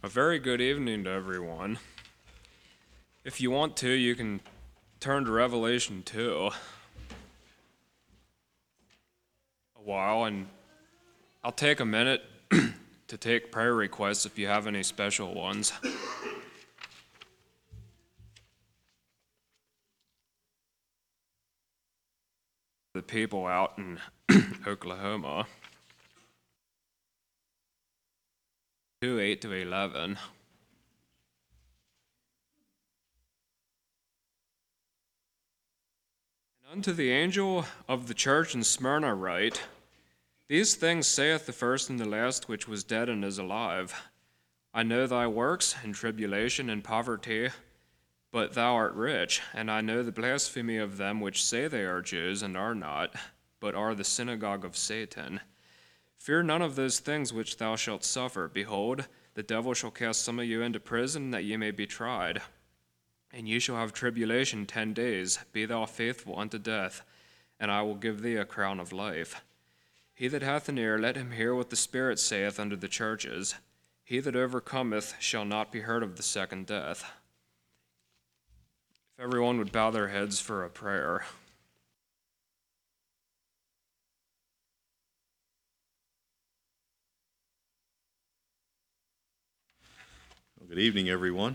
A very good evening to everyone. If you want to, you can turn to Revelation 2 a while, and I'll take a minute to take prayer requests if you have any special ones. The people out in Oklahoma. 2:8-11. And unto the angel of the church in Smyrna write, These things saith the first and the last, which was dead and is alive. I know thy works, and tribulation, and poverty, but thou art rich, and I know the blasphemy of them which say they are Jews, and are not, but are the synagogue of Satan. Fear none of those things which thou shalt suffer. Behold, the devil shall cast some of you into prison, that ye may be tried. And ye shall have tribulation 10 days. Be thou faithful unto death, and I will give thee a crown of life. He that hath an ear, let him hear what the Spirit saith unto the churches. He that overcometh shall not be hurt of the second death. If everyone would bow their heads for a prayer. Well, good evening, everyone.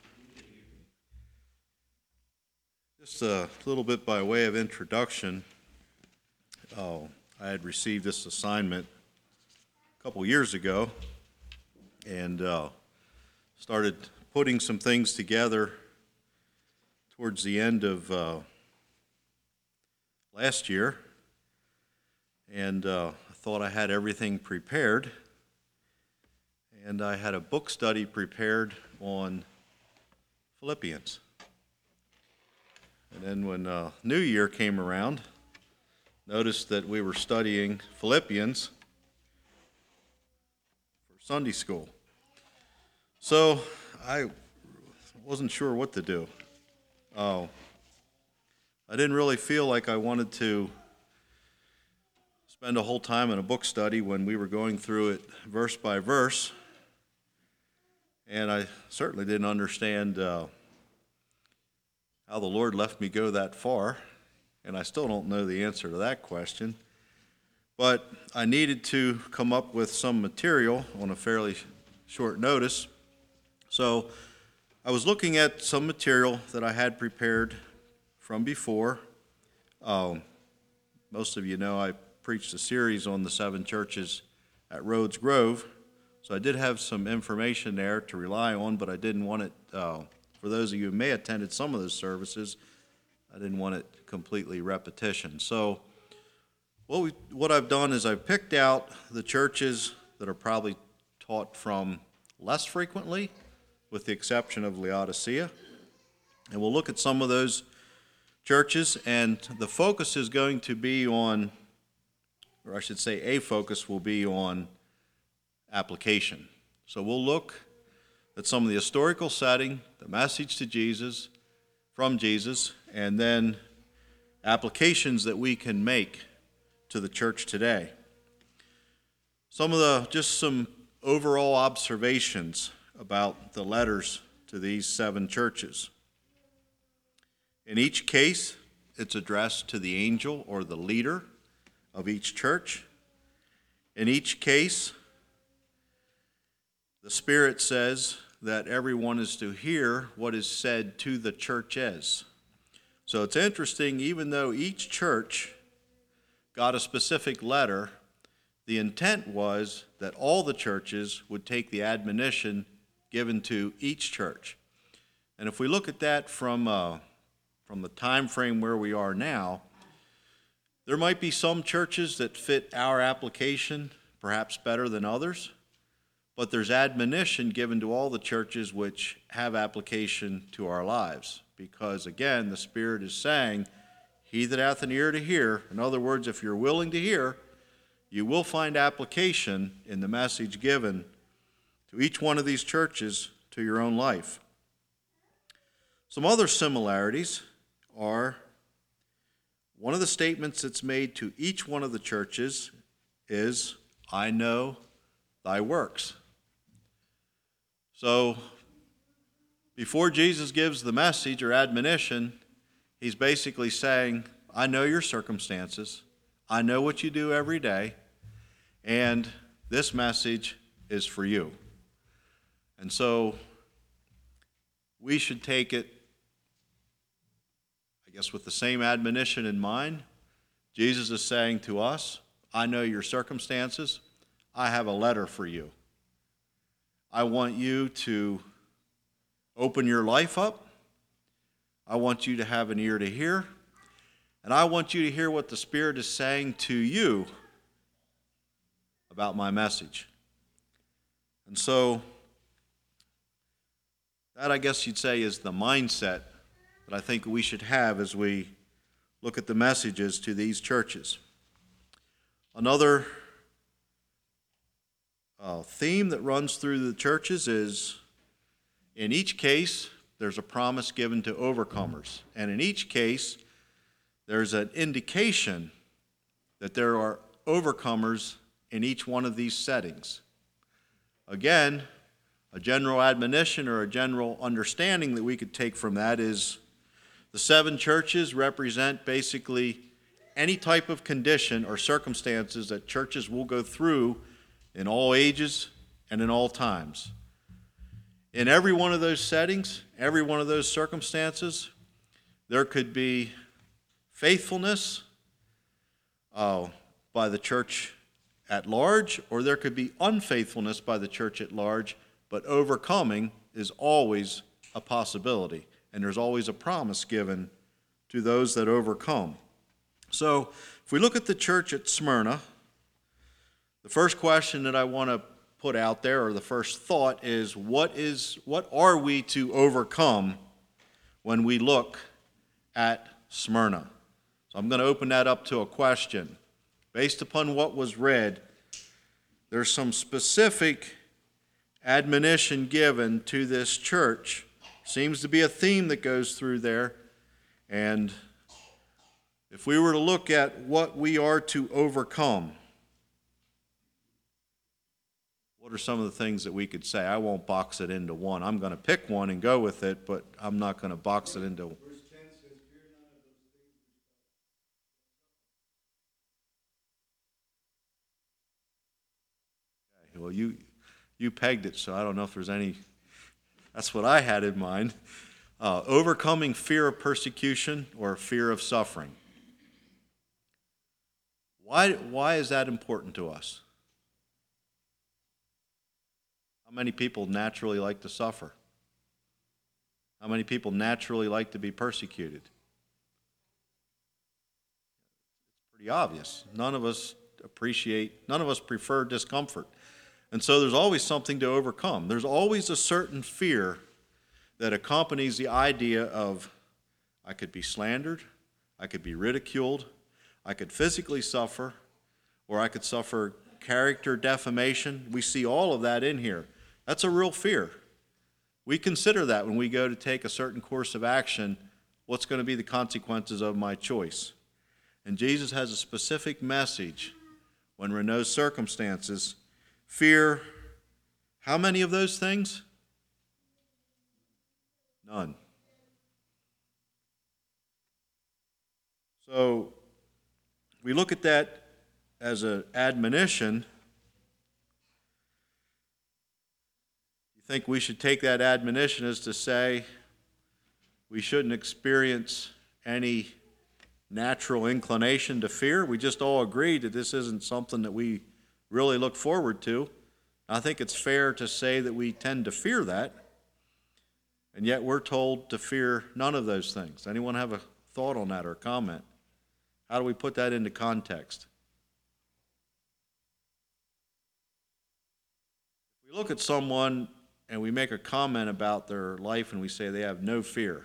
Just a little bit by way of introduction. I had received this assignment a couple years ago and started putting some things together towards the end of last year, and I thought I had everything prepared, and I had a book study prepared on Philippians. And then when New Year came around, noticed that we were studying Philippians for Sunday school. So I wasn't sure what to do. I didn't really feel like I wanted to spend a whole time in a book study when we were going through it verse by verse, and I certainly didn't understand how the Lord left me go that far, and I still don't know the answer to that question. But I needed to come up with some material on a fairly short notice. So I was looking at some material that I had prepared from before. Most of you know I preached a series on the 7 churches at Rhodes Grove, so I did have some information there to rely on, but I didn't want it, for those of you who may have attended some of those services, I didn't want it completely repetition. So what I've done is I've picked out the churches that are probably taught from less frequently, with the exception of Laodicea. And we'll look at some of those churches, and the focus is going to be on, or I should say a focus will be on application. So we'll look at some of the historical setting, the message to Jesus, from Jesus, and then applications that we can make to the church today. Just some overall observations about the letters to these 7 churches. In each case, it's addressed to the angel or the leader of each church. In each case, the Spirit says that everyone is to hear what is said to the churches. So it's interesting, even though each church got a specific letter, the intent was that all the churches would take the admonition given to each church. And if we look at that from the time frame where we are now, there might be some churches that fit our application perhaps better than others, but there's admonition given to all the churches which have application to our lives. Because again, the Spirit is saying, he that hath an ear to hear, in other words, if you're willing to hear, you will find application in the message given to each one of these churches to your own life. Some other similarities are, one of the statements that's made to each one of the churches is, I know thy works. So, before Jesus gives the message or admonition, he's basically saying, I know your circumstances. I know what you do every day. And this message is for you. And so, we should take it, I guess, with the same admonition in mind. Jesus is saying to us, I know your circumstances. I have a letter for you. I want you to open your life up. I want you to have an ear to hear. And I want you to hear what the Spirit is saying to you about my message. And so, that, I guess you'd say, is the mindset that I think we should have as we look at the messages to these churches. Another theme that runs through the churches is, in each case, there's a promise given to overcomers. And in each case, there's an indication that there are overcomers in each one of these settings. Again, a general admonition or a general understanding that we could take from that is the 7 churches represent basically any type of condition or circumstances that churches will go through in all ages and in all times. In every one of those settings, every one of those circumstances, there could be faithfulness by the church at large, or there could be unfaithfulness by the church at large, but overcoming is always a possibility, and there's always a promise given to those that overcome. So, if we look at the church at Smyrna, the first question that I want to put out there, or the first thought, is what are we to overcome when we look at Smyrna? So I'm going to open that up to a question. Based upon what was read, there's some specific admonition given to this church. Seems to be a theme that goes through there. And if we were to look at what we are to overcome, what are some of the things that we could say? I won't box it into one. I'm going to pick one and go with it, but I'm not going to box it into. Verse 10 says, fear none of those things which Well, you pegged it, so I don't know if there's any. That's what I had in mind. Overcoming fear of persecution or fear of suffering. Why is that important to us? How many people naturally like to suffer? How many people naturally like to be persecuted? It's pretty obvious. None of us prefer discomfort. And so there's always something to overcome. There's always a certain fear that accompanies the idea of, I could be slandered, I could be ridiculed, I could physically suffer, or I could suffer character defamation. We see all of that in here. That's a real fear. We consider that when we go to take a certain course of action, what's going to be the consequences of my choice? And Jesus has a specific message when we're in those circumstances. Fear, how many of those things? None. So, we look at that as an admonition. You think we should take that admonition as to say we shouldn't experience any natural inclination to fear? We just all agreed that this isn't something that we really look forward to. I think it's fair to say that we tend to fear that, and yet we're told to fear none of those things. Anyone have a thought on that or a comment? How do we put that into context? If we look at someone and we make a comment about their life and we say they have no fear,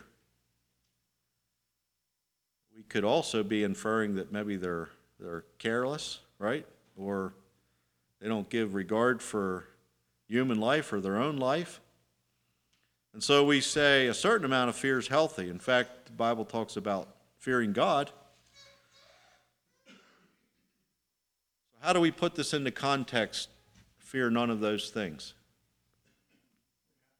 we could also be inferring that maybe they're careless, right? Or they don't give regard for human life or their own life. And so we say a certain amount of fear is healthy. In fact, the Bible talks about fearing God. So how do we put this into context? Fear none of those things.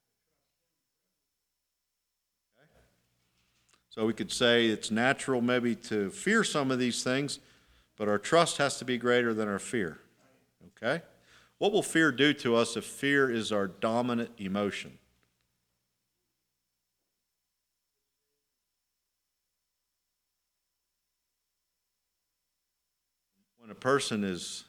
So we could say it's natural maybe to fear some of these things, but our trust has to be greater than our fear. Okay? What will fear do to us if fear is our dominant emotion? When a person is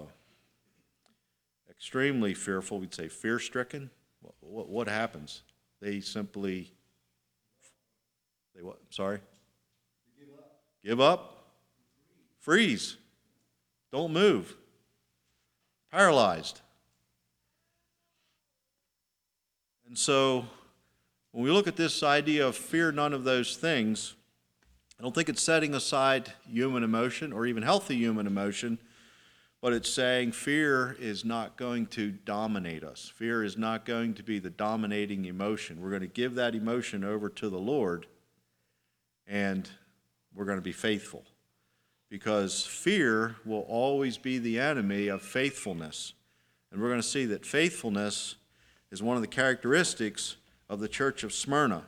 extremely fearful, we'd say fear-stricken. What happens? They simply, they what? Sorry? Give up. Freeze. Don't move. Paralyzed. And so, when we look at this idea of fear none of those things, I don't think it's setting aside human emotion or even healthy human emotion, but it's saying fear is not going to dominate us. Fear is not going to be the dominating emotion. We're going to give that emotion over to the Lord, and we're going to be faithful. Because fear will always be the enemy of faithfulness. And we're going to see that faithfulness is one of the characteristics of the church of Smyrna.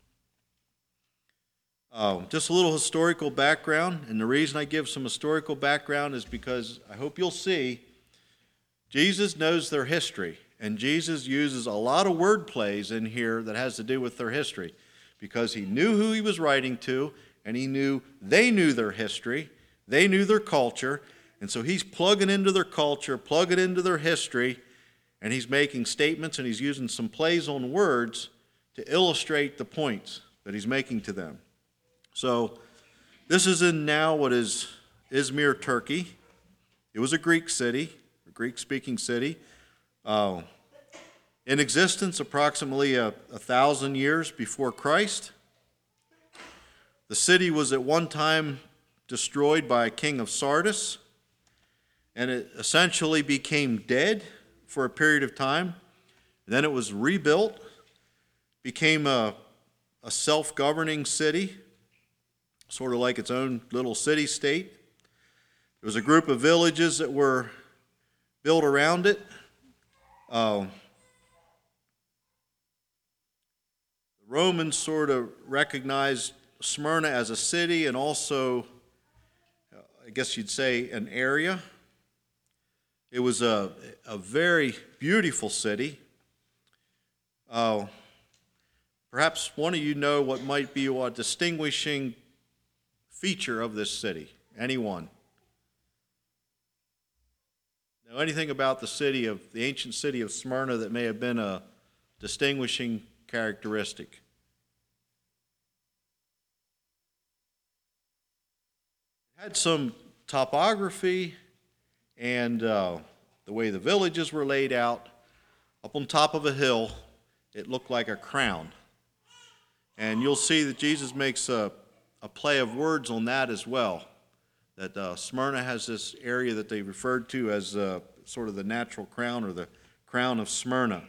Just a little historical background, and the reason I give some historical background is because I hope you'll see Jesus knows their history, and Jesus uses a lot of word plays in here that has to do with their history, because he knew who he was writing to, and he knew they knew their history, they knew their culture, and so he's plugging into their culture, plugging into their history, and he's making statements, and he's using some plays on words to illustrate the points that he's making to them. So this is in now what is Izmir, Turkey. It was a Greek city, a Greek-speaking city, in existence approximately 1,000 years before Christ. The city was at one time destroyed by a king of Sardis, and it essentially became dead for a period of time. And then it was rebuilt, became a self-governing city, sort of like its own little city-state. There was a group of villages that were built around it. The Romans sort of recognized Smyrna as a city and also, I guess you'd say, an area. It was a very beautiful city. Perhaps one of you know what might be a distinguishing feature of this city. Anyone? Know anything about the ancient city of Smyrna that may have been a distinguishing characteristic? It had some topography and the way the villages were laid out. Up on top of a hill, it looked like a crown. And you'll see that Jesus makes a play of words on that as well. That Smyrna has this area that they referred to as sort of the natural crown or the crown of Smyrna.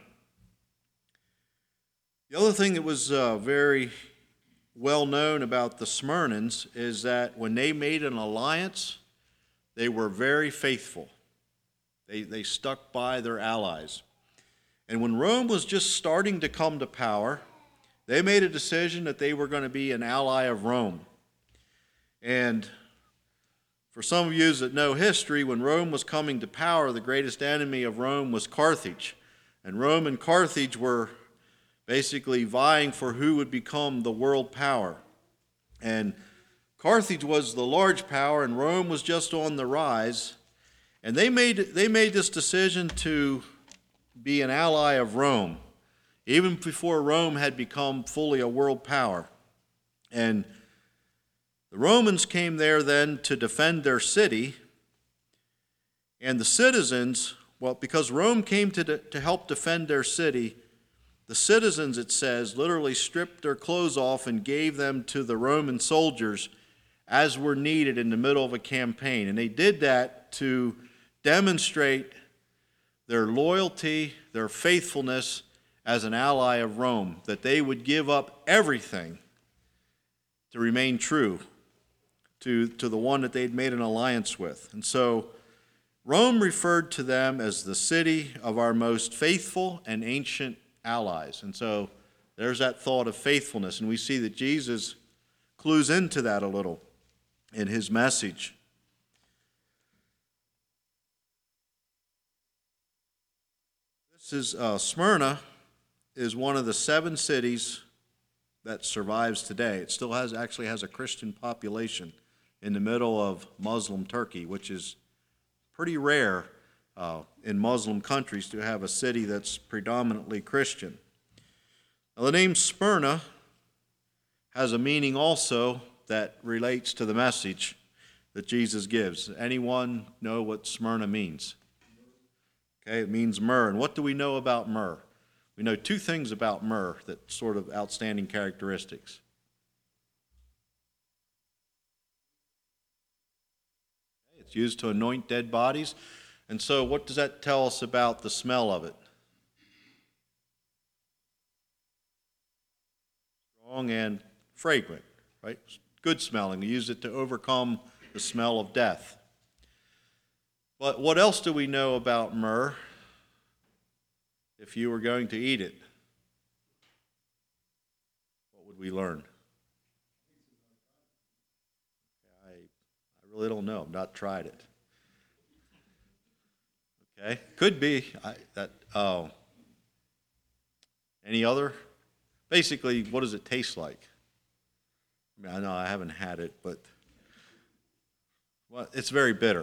The other thing that was very well known about the Smyrnans is that when they made an alliance, they were very faithful. They stuck by their allies. And when Rome was just starting to come to power, they made a decision that they were going to be an ally of Rome. And for some of you that know history, when Rome was coming to power, the greatest enemy of Rome was Carthage. And Rome and Carthage were basically vying for who would become the world power. And Carthage was the large power, and Rome was just on the rise. And they made this decision to be an ally of Rome, even before Rome had become fully a world power. And the Romans came there then to defend their city, and the citizens, well, because Rome came to help defend their city, the citizens, it says, literally stripped their clothes off and gave them to the Roman soldiers as were needed in the middle of a campaign. And they did that to demonstrate their loyalty, their faithfulness as an ally of Rome, that they would give up everything to remain true to the one that they'd made an alliance with. And so Rome referred to them as the city of our most faithful and ancient allies. And so there's that thought of faithfulness. And we see that Jesus clues into that a little in his message. This is Smyrna is one of the 7 cities that survives today. It still actually has a Christian population in the middle of Muslim Turkey, which is pretty rare in Muslim countries to have a city that's predominantly Christian. Now, the name Smyrna has a meaning also that relates to the message that Jesus gives. Anyone know what Smyrna means? Okay, it means myrrh. And what do we know about myrrh? We know 2 things about myrrh that sort of outstanding characteristics. It's used to anoint dead bodies. And so what does that tell us about the smell of it? Strong and fragrant, right? Good smelling. We use it to overcome the smell of death. But what else do we know about myrrh if you were going to eat it? What would we learn? I really don't know. I've not tried it. Okay, could be. Any other? Basically, what does it taste like? I mean, I know I haven't had it, but it's very bitter.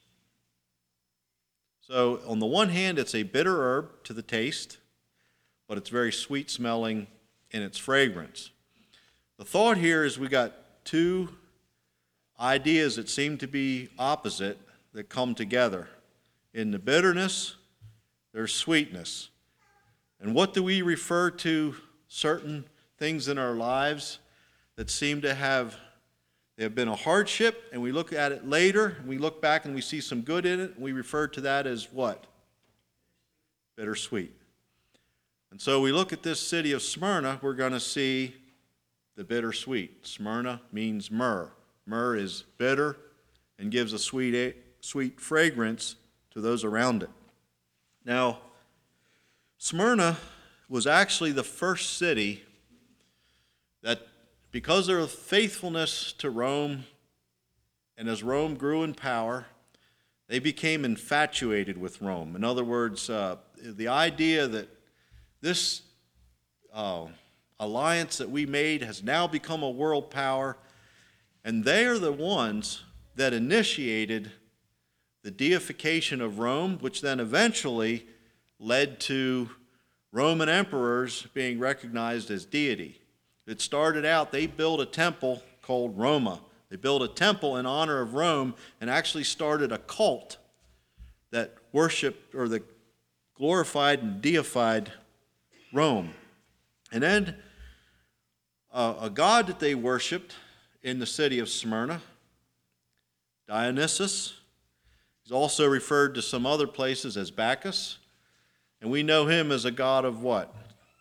So on the one hand, it's a bitter herb to the taste, but it's very sweet smelling in its fragrance. The thought here is we got 2 ideas that seem to be opposite that come together. In the bitterness, there's sweetness. And what do we refer to certain things in our lives that seem to have been a hardship, and we look at it later, and we look back and we see some good in it, and we refer to that as what? Bittersweet. And so we look at this city of Smyrna, we're going to see the bittersweet. Smyrna means myrrh. Myrrh is bitter and gives a sweet fragrance to those around it. Now, Smyrna was actually the first city that, because of their faithfulness to Rome, and as Rome grew in power, they became infatuated with Rome. In other words, the idea that this alliance that we made has now become a world power, and they are the ones that initiated the deification of Rome, which then eventually led to Roman emperors being recognized as deity. It started out, they built a temple called Roma. They built a temple in honor of Rome and actually started a cult that worshiped or that glorified and deified Rome. And then a god that they worshiped in the city of Smyrna, Dionysus, he's also referred to some other places as Bacchus, and we know him as a god of what?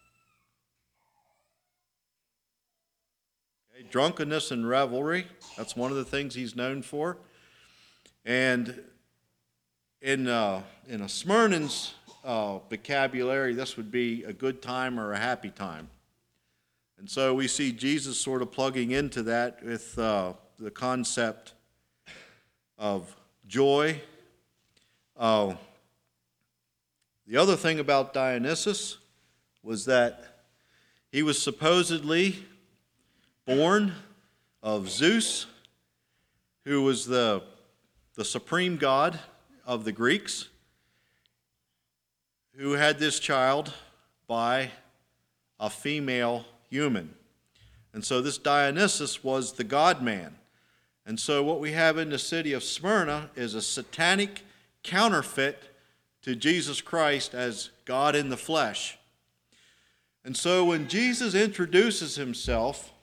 Okay, drunkenness and revelry. That's one of the things he's known for. And in a Smyrnan's vocabulary, this would be a good time or a happy time. And so we see Jesus sort of plugging into that with the concept of joy. The other thing about Dionysus was that he was supposedly born of Zeus, who was the supreme god of the Greeks, who had this child by a female human. And so this Dionysus was the God-man. And so what we have in the city of Smyrna is a satanic counterfeit to Jesus Christ as God in the flesh. And so when Jesus introduces himself,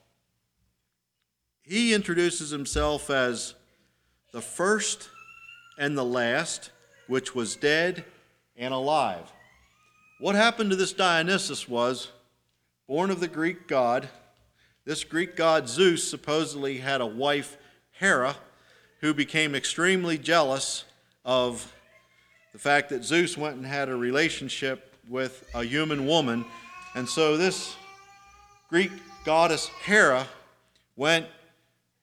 he introduces himself as the first and the last, which was dead and alive. What happened to this Dionysus was, born of the Greek god, this Greek god Zeus supposedly had a wife, Hera, who became extremely jealous of the fact that Zeus went and had a relationship with a human woman. And so this Greek goddess Hera went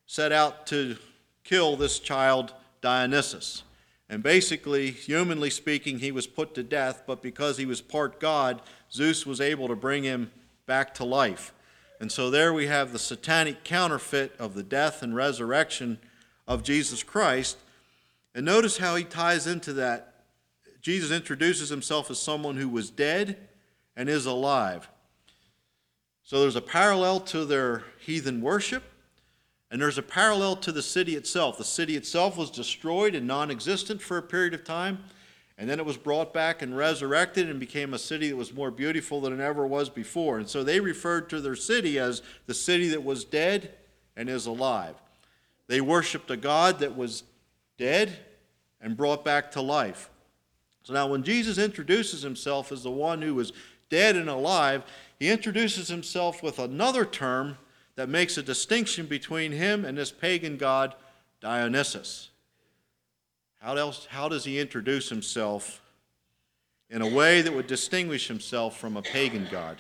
set out to kill this child Dionysus. And basically, humanly speaking, he was put to death, but because he was part God, Zeus was able to bring him back to life. And so there we have the satanic counterfeit of the death and resurrection of Jesus Christ. And notice how he ties into that. Jesus introduces himself as someone who was dead and is alive. So there's a parallel to their heathen worship, and there's a parallel to the city itself. The city itself was destroyed and non-existent for a period of time, and then it was brought back and resurrected and became a city that was more beautiful than it ever was before. And so they referred to their city as the city that was dead and is alive. They worshiped a God that was dead and brought back to life. So now when Jesus introduces himself as the one who was dead and alive, he introduces himself with another term that makes a distinction between him and this pagan god Dionysus. How does he introduce himself in a way that would distinguish himself from a pagan god?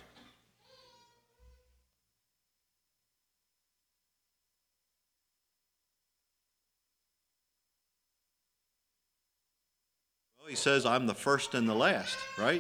Well, he says, I'm the first and the last, right?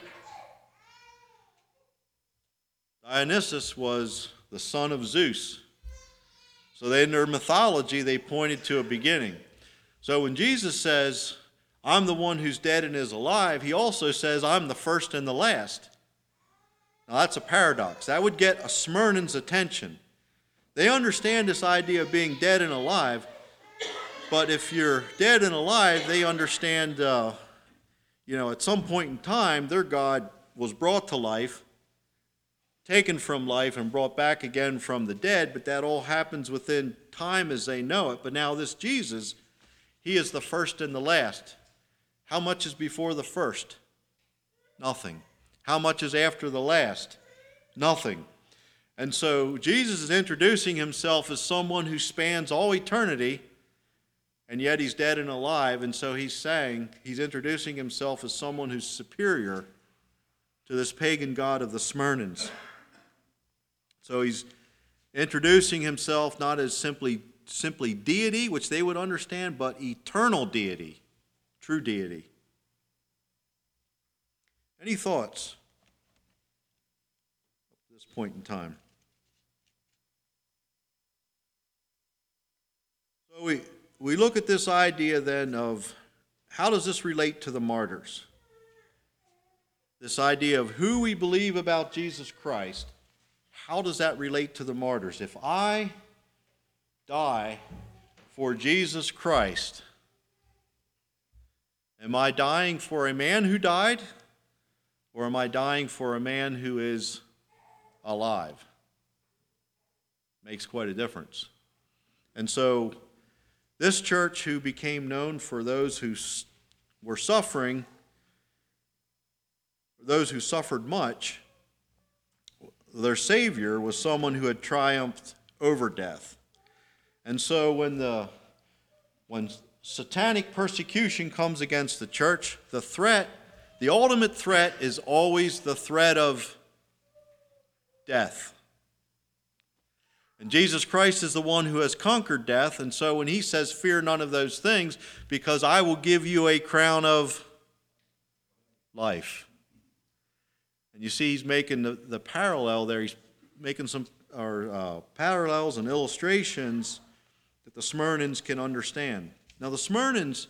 Dionysus was the son of Zeus. So in their mythology, they pointed to a beginning. So when Jesus says, I'm the one who's dead and is alive, he also says, I'm the first and the last. Now that's a paradox. That would get a Smyrnans' attention. They understand this idea of being dead and alive, but if you're dead and alive, they understand, at some point in time, their God was brought to life, taken from life and brought back again from the dead, but that all happens within time as they know it. But now this Jesus, he is the first and the last. How much is before the first? Nothing. How much is after the last? Nothing. And so Jesus is introducing himself as someone who spans all eternity, and yet he's dead and alive, and so he's introducing himself as someone who's superior to this pagan god of the Smyrnans. So he's introducing himself not as simply deity, which they would understand, but eternal deity, true deity. Any thoughts at this point in time? So we look at this idea then of how does this relate to the martyrs? This idea of who we believe about Jesus Christ. How does that relate to the martyrs? If I die for Jesus Christ, am I dying for a man who died, or am I dying for a man who is alive? Makes quite a difference. And so this church, who became known for those who were suffering, those who suffered much, their Savior was someone who had triumphed over death. And so when satanic persecution comes against the church, the ultimate threat is always the threat of death. And Jesus Christ is the one who has conquered death, and so when he says, fear none of those things, because I will give you a crown of life. And you see he's making the parallel there. He's making some parallels and illustrations that the Smyrnans can understand. Now the Smyrnans,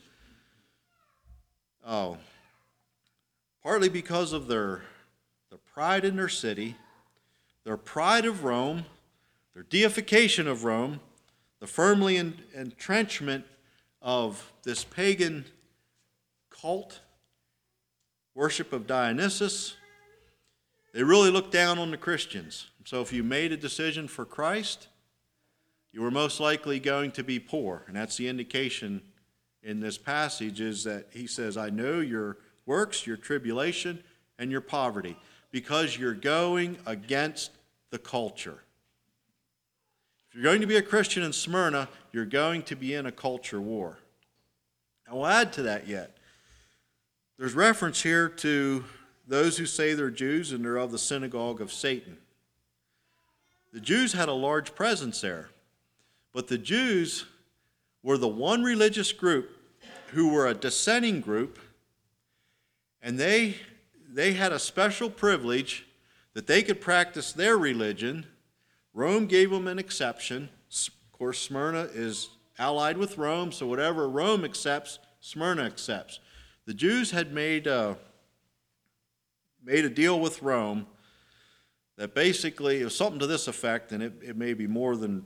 partly because of their pride in their city, their pride of Rome, their deification of Rome, the firmly entrenchment of this pagan cult, worship of Dionysus, they really looked down on the Christians. So if you made a decision for Christ, you were most likely going to be poor. And that's the indication in this passage, is that he says, I know your works, your tribulation, and your poverty, because you're going against the culture. If you're going to be a Christian in Smyrna, you're going to be in a culture war. I will add to that yet. There's reference here to those who say they're Jews and they're of the synagogue of Satan. The Jews had a large presence there, But the Jews were the one religious group who were a dissenting group, and they had a special privilege that they could practice their religion. Rome gave them an exception. Of course, Smyrna is allied with Rome, so whatever Rome accepts, Smyrna accepts. The Jews had made a deal with Rome that basically, it was something to this effect, and it may be more than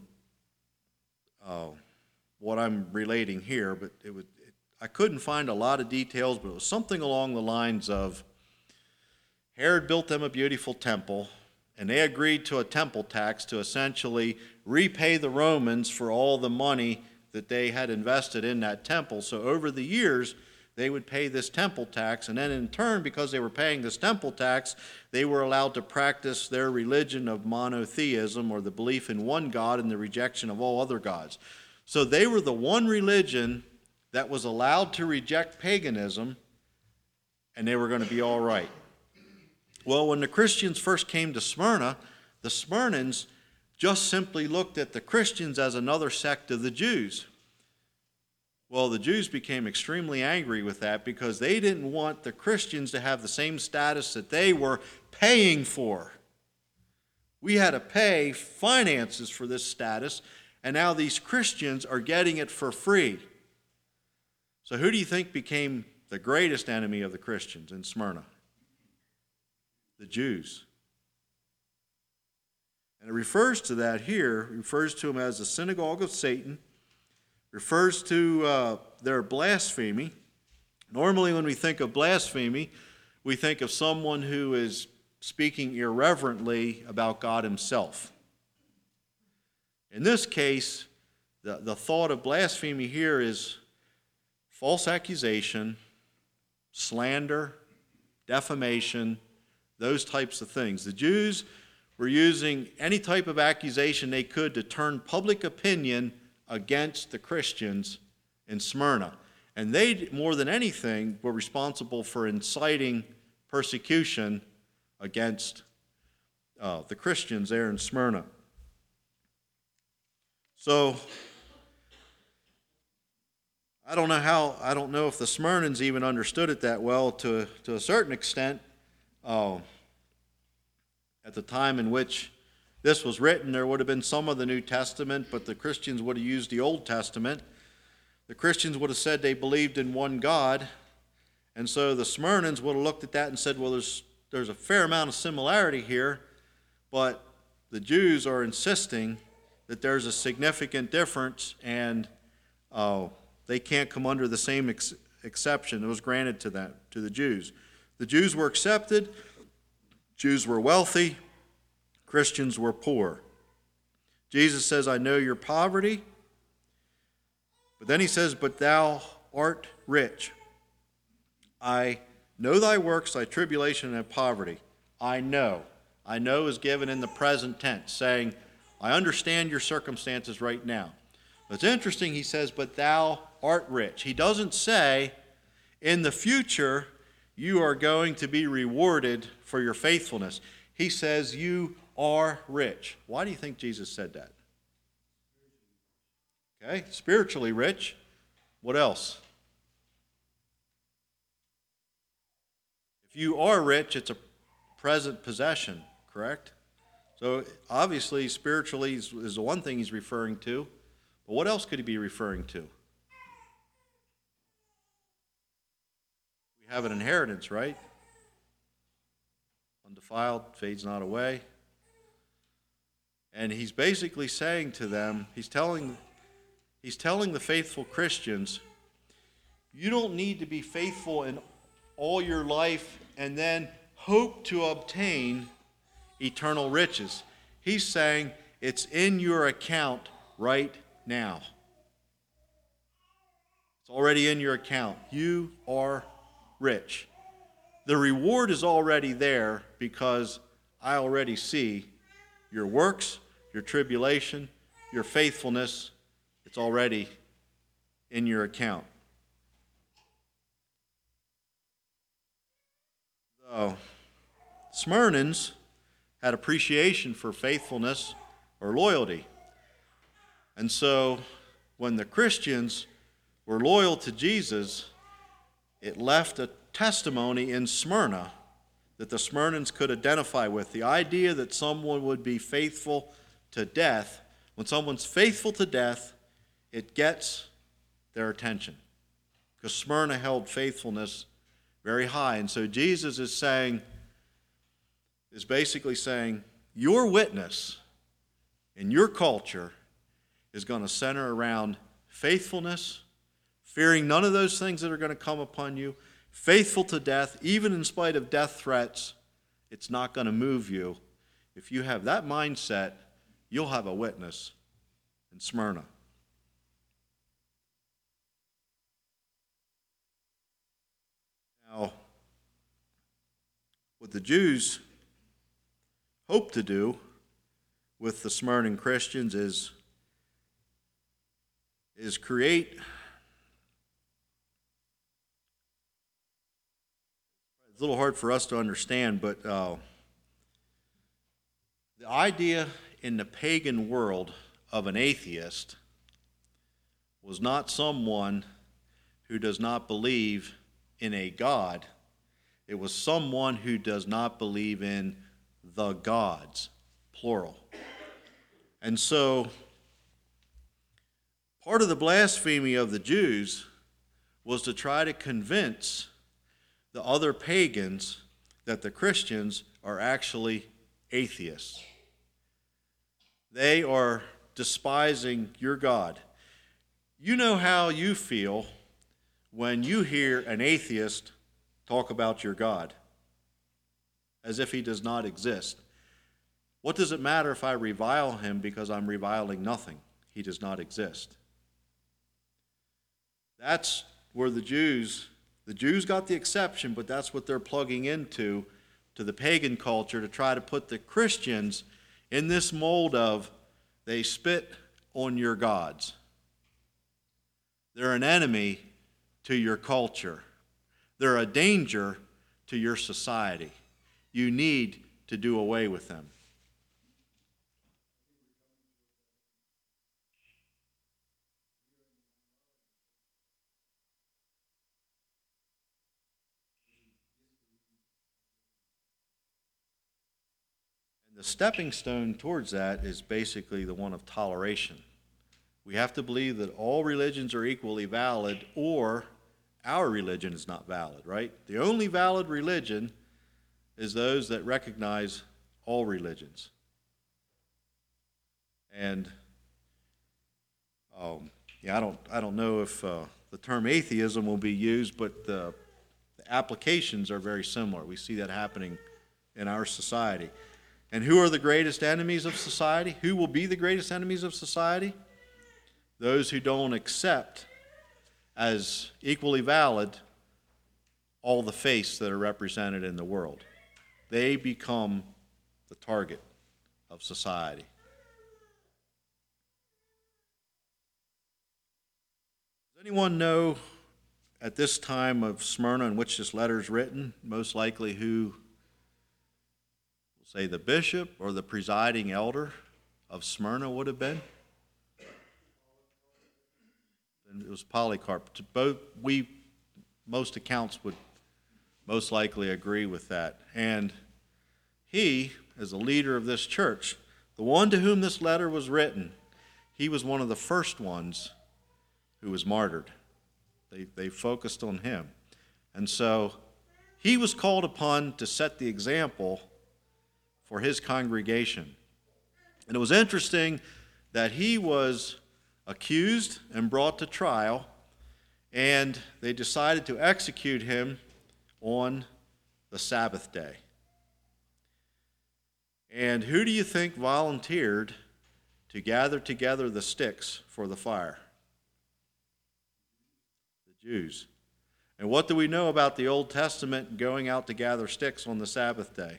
what I'm relating here, but I couldn't find a lot of details, but it was something along the lines of Herod built them a beautiful temple, and they agreed to a temple tax to essentially repay the Romans for all the money that they had invested in that temple. So over the years, they would pay this temple tax, and then in turn, because they were paying this temple tax, they were allowed to practice their religion of monotheism, or the belief in one God and the rejection of all other gods. So they were the one religion that was allowed to reject paganism, and they were going to be all right. Well, when the Christians first came to Smyrna, the Smyrnans just simply looked at the Christians as another sect of the Jews. Well, the Jews became extremely angry with that because they didn't want the Christians to have the same status that they were paying for. We had to pay finances for this status, and now these Christians are getting it for free. So who do you think became the greatest enemy of the Christians in Smyrna? The Jews. And it refers to that here, it refers to them as the synagogue of Satan, refers to their blasphemy. Normally when we think of blasphemy, we think of someone who is speaking irreverently about God himself. In this case, the thought of blasphemy here is false accusation, slander, defamation, those types of things. The Jews were using any type of accusation they could to turn public opinion against the Christians in Smyrna. And they, more than anything, were responsible for inciting persecution against the Christians there in Smyrna. So, I don't know if the Smyrnans even understood it that well. To a certain extent, at the time in which this was written, there would have been some of the New Testament, but the Christians would have used the Old Testament. The Christians would have said they believed in one God, and so the Smyrnans would have looked at that and said, well, there's a fair amount of similarity here, but the Jews are insisting that there's a significant difference, and they can't come under the same exception that was granted to the Jews. The Jews were accepted, Jews were wealthy, Christians were poor. Jesus says, I know your poverty, but then he says, but thou art rich. I know thy works, thy tribulation and poverty. I know. I know is given in the present tense, saying, I understand your circumstances right now. But it's interesting, he says, but thou art rich. He doesn't say, in the future, you are going to be rewarded for your faithfulness. He says, you are rich. Why do you think Jesus said that? Okay, spiritually rich. What else? If you are rich, it's a present possession, correct? So obviously, spiritually is the one thing he's referring to. But what else could he be referring to? We have an inheritance, right? Undefiled, fades not away. And he's basically saying to them, he's telling the faithful Christians, you don't need to be faithful in all your life and then hope to obtain eternal riches. He's saying it's in your account right now. It's already in your account. You are rich. The reward is already there because I already see your works, your tribulation, your faithfulness. It's already in your account. So, Smyrnans had appreciation for faithfulness or loyalty. And so when the Christians were loyal to Jesus, it left a testimony in Smyrna that the Smyrnans could identify with. The idea that someone would be faithful to death, when someone's faithful to death, it gets their attention. Because Smyrna held faithfulness very high. And so Jesus is basically saying, your witness in your culture is going to center around faithfulness, fearing none of those things that are going to come upon you, faithful to death, even in spite of death threats. It's not going to move you. If you have that mindset, you'll have a witness in Smyrna. Now, what the Jews hope to do with the Smyrna Christians is create, it's a little hard for us to understand, but the idea in the pagan world of an atheist was not someone who does not believe in a God. It was someone who does not believe in the gods, plural. And so part of the blasphemy of the Jews was to try to convince the other pagans that the Christians are actually atheists. They are despising your God. You know how you feel when you hear an atheist talk about your God as if he does not exist. What does it matter if I revile him because I'm reviling nothing? He does not exist. That's where the Jews got the exception, but that's what they're plugging into to the pagan culture to try to put the Christians in this mold of they spit on your gods. They're an enemy to your culture. They're a danger to your society. You need to do away with them. And the stepping stone towards that is basically the one of toleration. We have to believe that all religions are equally valid, or our religion is not valid, right? The only valid religion is those that recognize all religions. And I don't know if the term atheism will be used, but the applications are very similar. We see that happening in our society. And who are the greatest enemies of society? Who will be the greatest enemies of society? Those who don't accept as equally valid all the faiths that are represented in the world. They become the target of society. Does anyone know at this time of Smyrna in which this letter is written, most likely who, we'll say the bishop or the presiding elder of Smyrna would have been? And it was Polycarp. Most accounts would most likely agree with that. And he, as a leader of this church, the one to whom this letter was written, he was one of the first ones who was martyred. They focused on him. And so he was called upon to set the example for his congregation. And it was interesting that he was accused and brought to trial, and they decided to execute him on the Sabbath day. And who do you think volunteered to gather together the sticks for the fire? The Jews. And what do we know about the Old Testament going out to gather sticks on the Sabbath day? It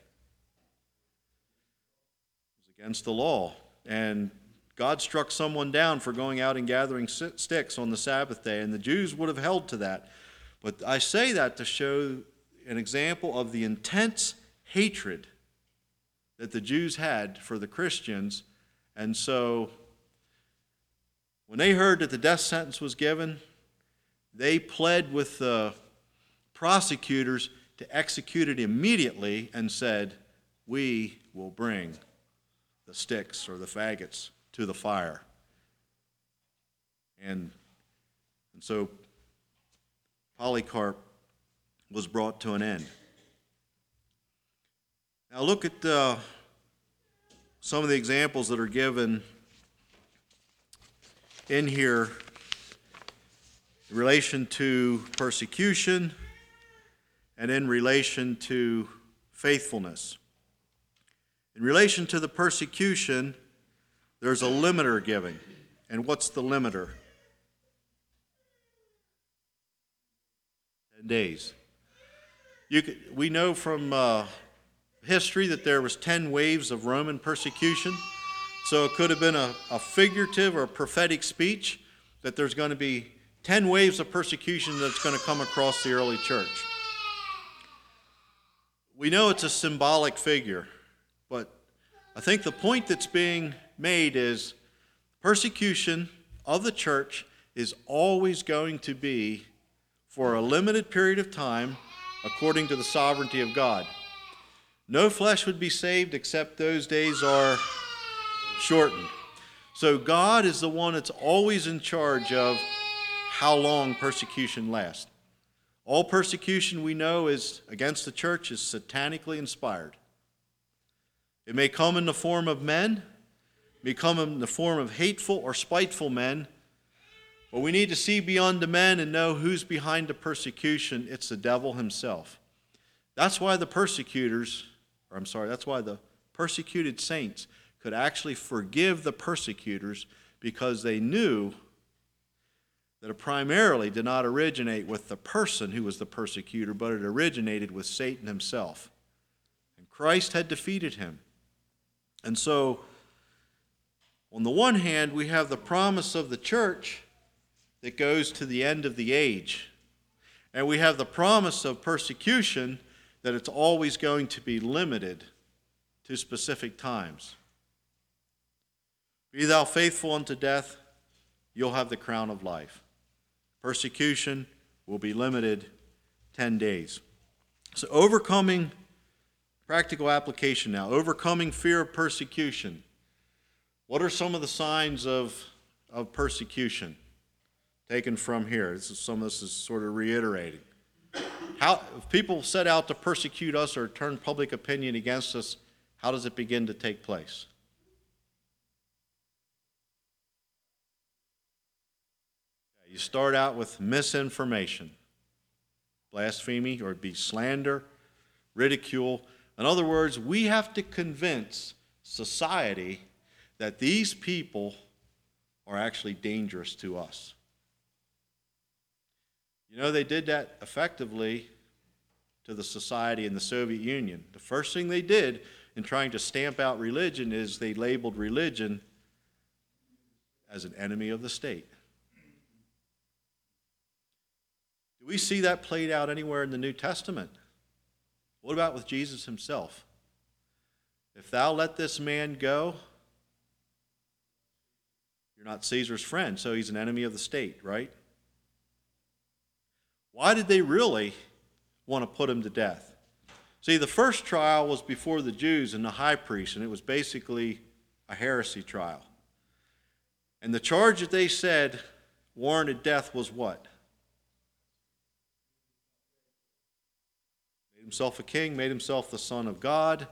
was against the law. And God struck someone down for going out and gathering sticks on the Sabbath day, and the Jews would have held to that. But I say that to show an example of the intense hatred that the Jews had for the Christians, and so When they heard that the death sentence was given, they pled with the prosecutors to execute it immediately and said, "We will bring the sticks or the faggots to the fire." And so Polycarp was brought to an end. Now look at some of the examples that are given in here in relation to persecution and in relation to faithfulness. In relation to the persecution, there's a limiter given. And what's the limiter? 10 days. We know from history that there was 10 waves of Roman persecution. So it could have been a figurative or a prophetic speech that there's going to be 10 waves of persecution that's going to come across the early church. We know it's a symbolic figure, but I think the point that's being made is persecution of the church is always going to be for a limited period of time according to the sovereignty of God. No flesh would be saved except those days are shortened. So God is the one that's always in charge of how long persecution lasts. All persecution we know is against the church is satanically inspired. It may come in the form of men, it may come in the form of hateful or spiteful men, but we need to see beyond the men and know who's behind the persecution. It's the devil himself. That's why the persecuted saints could actually forgive the persecutors, because they knew that it primarily did not originate with the person who was the persecutor, but it originated with Satan himself. And Christ had defeated him. And so, on the one hand, we have the promise of the church that goes to the end of the age. And we have the promise of persecution that it's always going to be limited to specific times. Be thou faithful unto death, you'll have the crown of life. Persecution will be limited 10 days. So overcoming, practical application now, overcoming fear of persecution. What are some of the signs of persecution? Taken from here. Some of this is sort of reiterating. If people set out to persecute us or turn public opinion against us, how does it begin to take place? You start out with misinformation, blasphemy, or it'd be slander, ridicule. In other words, we have to convince society that these people are actually dangerous to us. You know, they did that effectively to the society in the Soviet Union. The first thing they did in trying to stamp out religion is they labeled religion as an enemy of the state. Do we see that played out anywhere in the New Testament? What about with Jesus himself? If thou let this man go, you're not Caesar's friend, so he's an enemy of the state, right? Why did they really want to put him to death? See, the first trial was before the Jews and the high priest, and it was basically a heresy trial. And the charge that they said warranted death was what? Made himself a king, made himself the Son of God.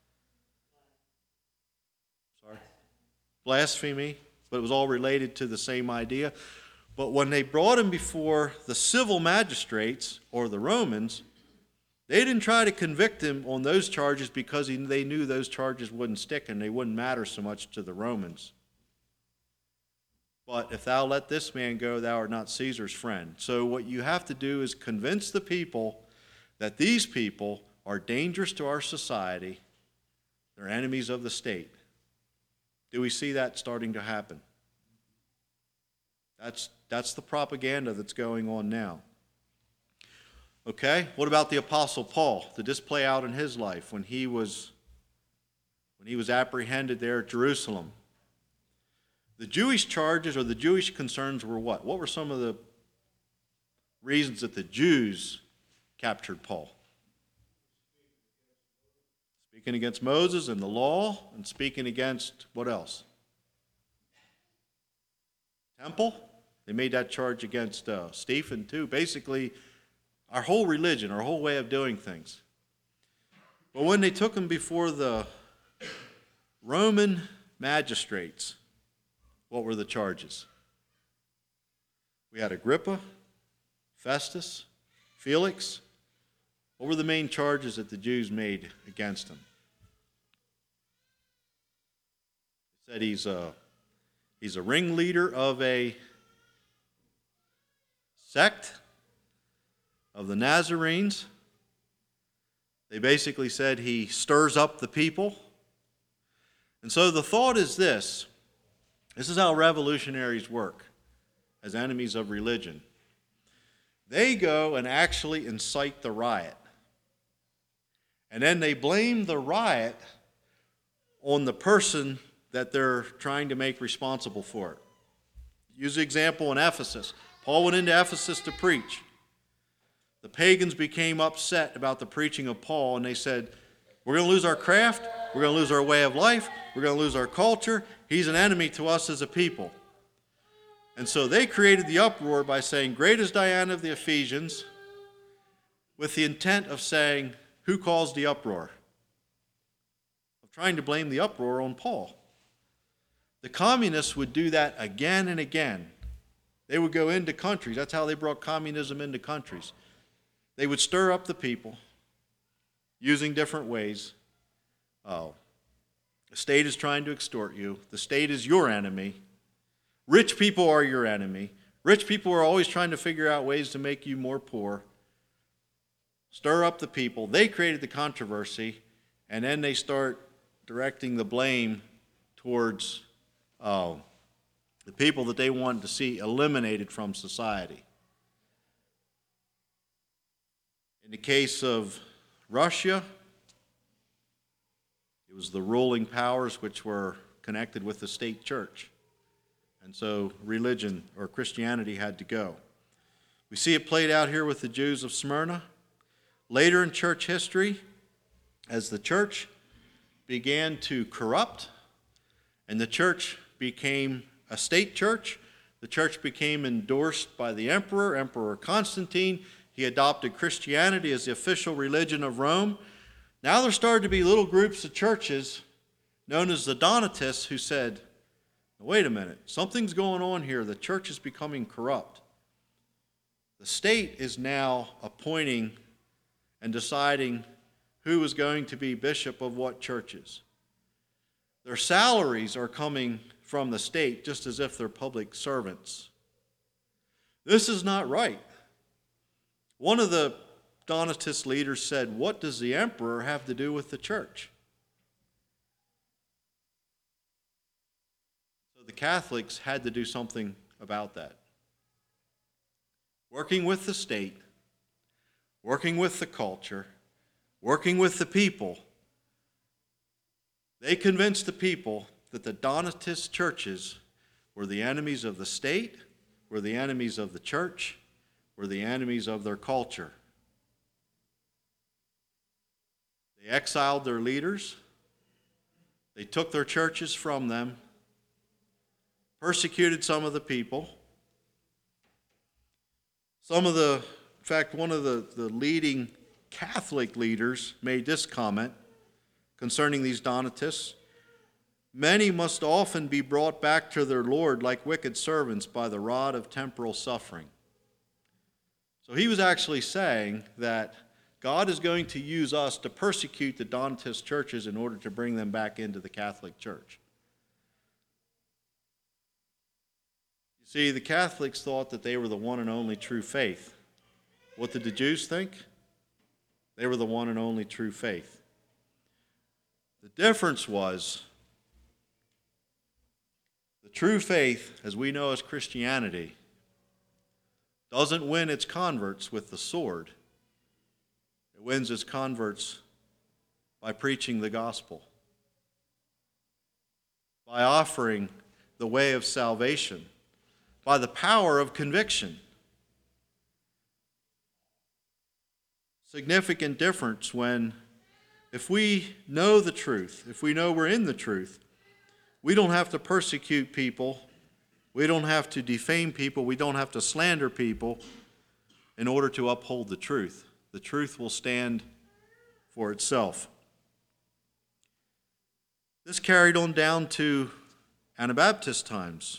Blasphemy, but it was all related to the same idea. But when they brought him before the civil magistrates, or the Romans, they didn't try to convict him on those charges because they knew those charges wouldn't stick and they wouldn't matter so much to the Romans. But if thou let this man go, thou art not Caesar's friend. So what you have to do is convince the people that these people are dangerous to our society. They're enemies of the state. Do we see that starting to happen? That's the propaganda that's going on now. Okay, what about the Apostle Paul? Did this play out in his life when he was apprehended there at Jerusalem? The Jewish charges or the Jewish concerns were what? What were some of the reasons that the Jews captured Paul? Speaking against Moses and the law, and speaking against what else? Temple. They made that charge against Stephen too. Basically, our whole religion, our whole way of doing things. But when they took him before the Roman magistrates, what were the charges? We had Agrippa, Festus, Felix. What were the main charges that the Jews made against him? They said he's a ringleader of a sect of the Nazarenes. They basically said he stirs up the people. And so the thought is this. This is how revolutionaries work as enemies of religion. They go and actually incite the riot. And then they blame the riot on the person that they're trying to make responsible for it. Use the example in Ephesus. Paul went into Ephesus to preach. The pagans became upset about the preaching of Paul, and they said, we're going to lose our craft, we're going to lose our way of life, we're going to lose our culture. He's an enemy to us as a people. And so they created the uproar by saying, great is Diana of the Ephesians, with the intent of saying, who caused the uproar? Of trying to blame the uproar on Paul. The communists would do that again and again. They would go into countries. That's how they brought communism into countries. They would stir up the people using different ways. Oh, the state is trying to extort you. The state is your enemy. Rich people are your enemy. Rich people are always trying to figure out ways to make you more poor. Stir up the people. They created the controversy, and then they start directing the blame towards the people that they wanted to see eliminated from society. In the case of Russia, it was the ruling powers which were connected with the state church. And so religion or Christianity had to go. We see it played out here with the Jews of Smyrna. Later in church history, as the church began to corrupt and the church became a state church, the church became endorsed by the emperor, Emperor Constantine. He adopted Christianity as the official religion of Rome. Now there started to be little groups of churches known as the Donatists who said, wait a minute, something's going on here. The church is becoming corrupt. The state is now appointing and deciding who is going to be bishop of what churches. Their salaries are coming from the state just as if they're public servants. This is not right. One of the Donatist leaders said, what does the emperor have to do with the church? So the Catholics had to do something about that. Working with the state, working with the culture, working with the people, they convinced the people that the Donatist churches were the enemies of the state, were the enemies of the church, were the enemies of their culture. They exiled their leaders. They took their churches from them, persecuted some of the people. One of the leading Catholic leaders made this comment concerning these Donatists. Many must often be brought back to their Lord like wicked servants by the rod of temporal suffering. So he was actually saying that God is going to use us to persecute the Donatist churches in order to bring them back into the Catholic Church. You see, the Catholics thought that they were the one and only true faith. What did the Jews think? They were the one and only true faith. The difference was the true faith, as we know as Christianity, doesn't win its converts with the sword. It wins its converts by preaching the gospel, by offering the way of salvation by the power of conviction. Significant difference when, if we know the truth, if we know we're in the truth, we don't have to persecute people, we don't have to defame people, we don't have to slander people in order to uphold the truth. The truth will stand for itself. This carried on down to Anabaptist times.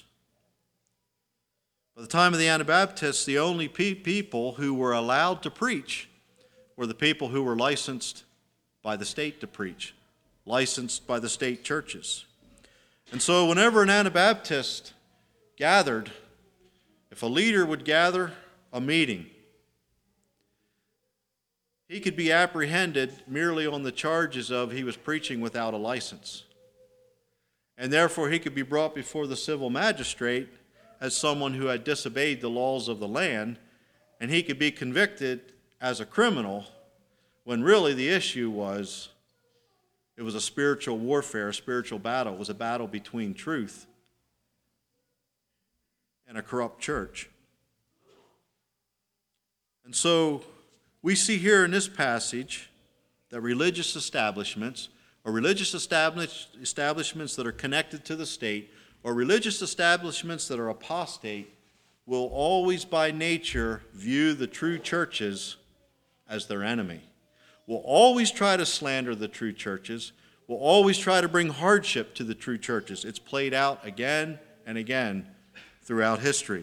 By the time of the Anabaptists, the only people who were allowed to preach were the people who were licensed by the state to preach, licensed by the state churches. And so whenever an Anabaptist gathered, if a leader would gather a meeting, he could be apprehended merely on the charges of he was preaching without a license. And therefore he could be brought before the civil magistrate as someone who had disobeyed the laws of the land, and he could be convicted as a criminal, when really the issue was, it was a spiritual warfare, a spiritual battle. It was a battle between truth and a corrupt church. And so we see here in this passage that religious establishments, or religious establishments that are connected to the state, or religious establishments that are apostate, will always by nature view the true churches as their enemy, will always try to slander the true churches, will always try to bring hardship to the true churches. It's played out again and again throughout history.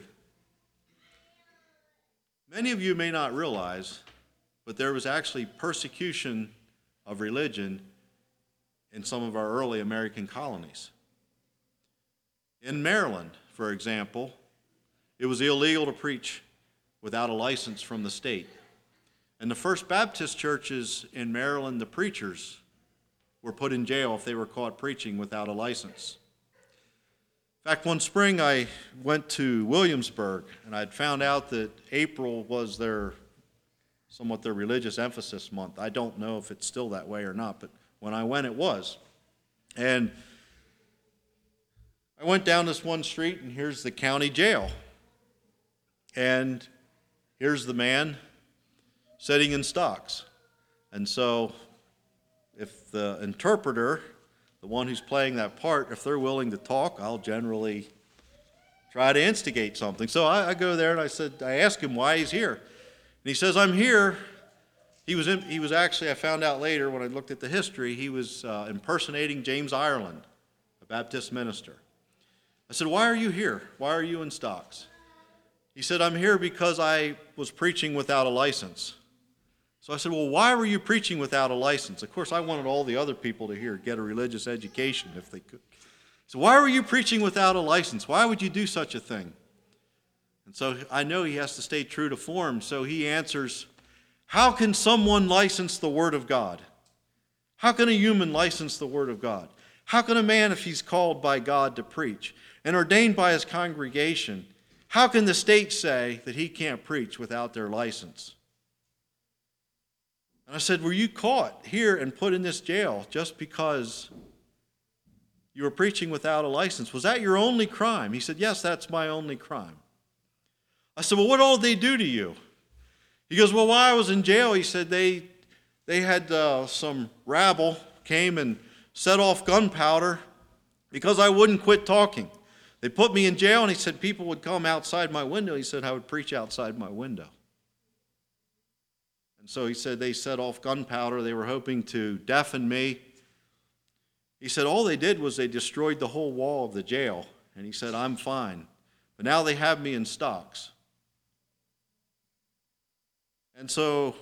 Many of you may not realize, but there was actually persecution of religion in some of our early American colonies. In Maryland, for example, it was illegal to preach without a license from the state. And the first Baptist churches in Maryland, the preachers were put in jail if they were caught preaching without a license. In fact, one spring I went to Williamsburg, and I'd found out that April was somewhat their religious emphasis month. I don't know if it's still that way or not, but when I went, it was. And I went down this one street, and here's the county jail. And here's the man sitting in stocks. And so if the interpreter, the one who's playing that part, if they're willing to talk, I'll generally try to instigate something. So I go there and I ask him why he's here. And he says, I'm here. He was actually, I found out later when I looked at the history, he was impersonating James Ireland, a Baptist minister. I said, why are you here? Why are you in stocks? He said, I'm here because I was preaching without a license. So I said, well, why were you preaching without a license? Of course, I wanted all the other people to get a religious education if they could. So why were you preaching without a license? Why would you do such a thing? And so I know he has to stay true to form, so he answers, how can someone license the Word of God? How can a human license the Word of God? How can a man, if he's called by God to preach and ordained by his congregation, how can the state say that he can't preach without their license? And I said, were you caught here and put in this jail just because you were preaching without a license? Was that your only crime? He said, yes, that's my only crime. I said, well, what all did they do to you? He goes, well, while I was in jail, he said, they had some rabble came and set off gunpowder because I wouldn't quit talking. They put me in jail, and he said people would come outside my window. He said I would preach outside my window. And so he said they set off gunpowder. They were hoping to deafen me. He said all they did was they destroyed the whole wall of the jail. And he said, I'm fine. But now they have me in stocks. And so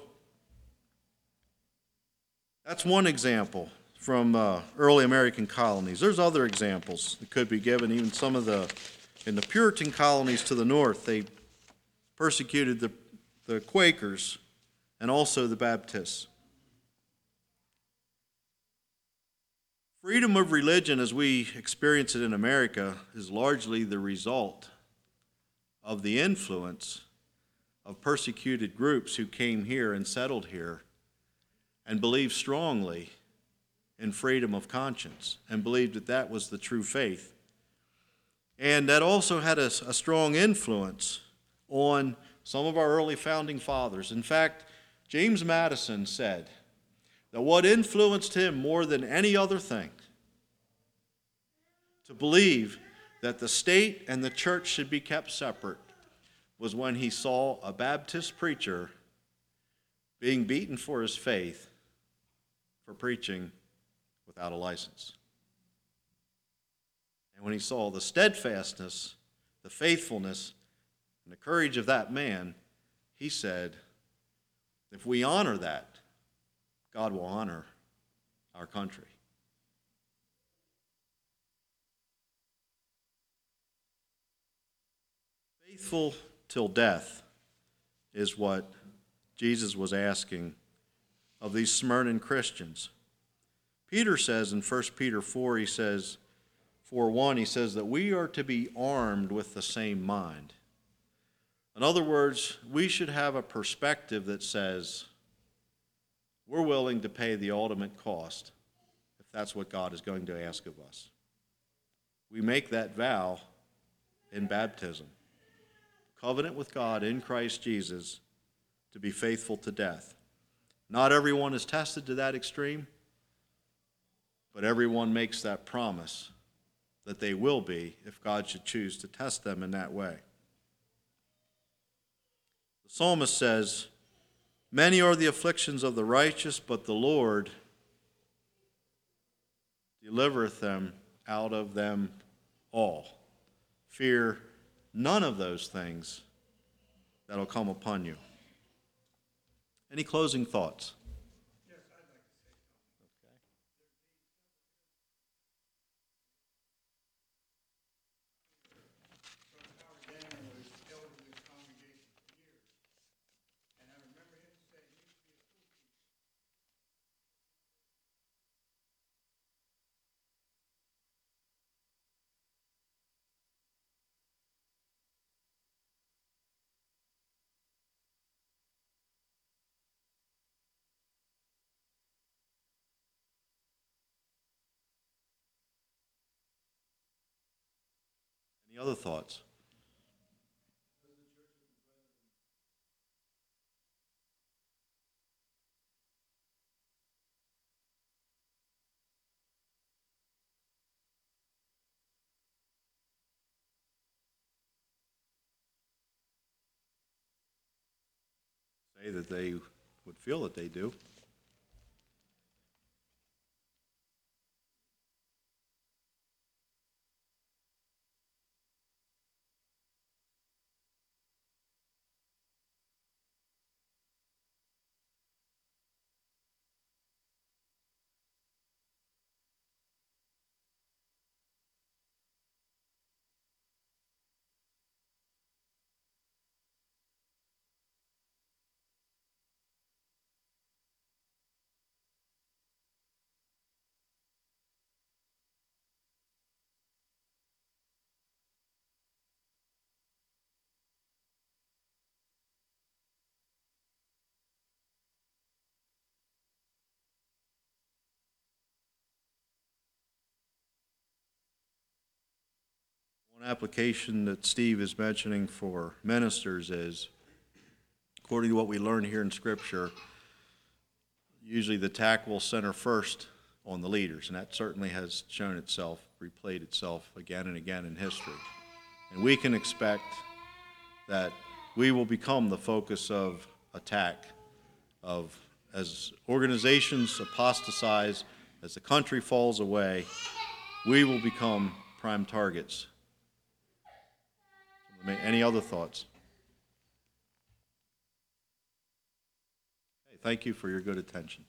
that's one example from early American colonies. There's other examples that could be given. Even some of in the Puritan colonies to the north, they persecuted the Quakers and also the Baptists. Freedom of religion as we experience it in America is largely the result of the influence of persecuted groups who came here and settled here and believed strongly in freedom of conscience and believed that that was the true faith. And that also had a strong influence on some of our early founding fathers. In fact, James Madison said that what influenced him more than any other thing to believe that the state and the church should be kept separate was when he saw a Baptist preacher being beaten for his faith for preaching without a license. And when he saw the steadfastness, the faithfulness, and the courage of that man, he said, if we honor that, God will honor our country. Faithful till death is what Jesus was asking of these Smyrna Christians. Peter says in 1 Peter 4, he says, 4:1, he says that we are to be armed with the same mind. In other words, we should have a perspective that says we're willing to pay the ultimate cost if that's what God is going to ask of us. We make that vow in baptism. Covenant with God in Christ Jesus to be faithful to death. Not everyone is tested to that extreme, but everyone makes that promise that they will be if God should choose to test them in that way. The psalmist says, many are the afflictions of the righteous, but the Lord delivereth them out of them all. Fear none of those things that'll come upon you. Any closing thoughts? Yes, I'd like to say something. Okay. Brother Howard Daniel was elder in this congregation for years. And I remember him saying he used to be a school teacher. Any other thoughts? Say that they would feel that they do. One application that Steve is mentioning for ministers is, according to what we learn here in Scripture, usually the attack will center first on the leaders, and that certainly has shown itself, replayed itself again and again in history. And we can expect that we will become the focus of attack as organizations apostatize, as the country falls away, we will become prime targets. Any other thoughts? Okay, thank you for your good attention.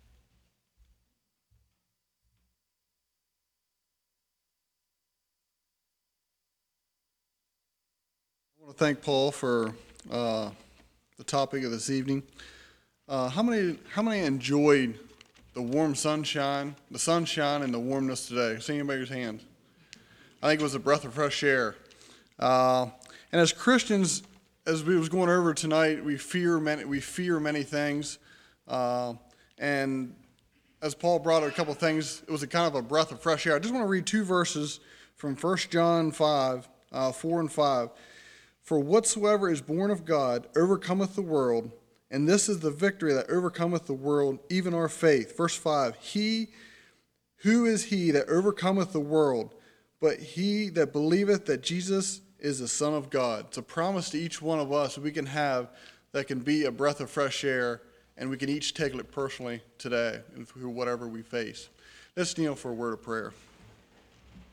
I want to thank Paul for the topic of this evening. How many enjoyed the warm sunshine, and the warmness today? See anybody's hand? I think it was a breath of fresh air. And as Christians, as we was going over tonight, we fear many things, and as Paul brought out a couple things, it was a kind of a breath of fresh air. I just want to read two verses from 1 John 5, 4 and 5. For whatsoever is born of God overcometh the world, and this is the victory that overcometh the world, even our faith. Verse 5, who is he that overcometh the world, but he that believeth that Jesus is the Son of God? It's a promise to each one of us we can have that can be a breath of fresh air, and we can each take it personally today and through whatever we face. Let's kneel for a word of prayer.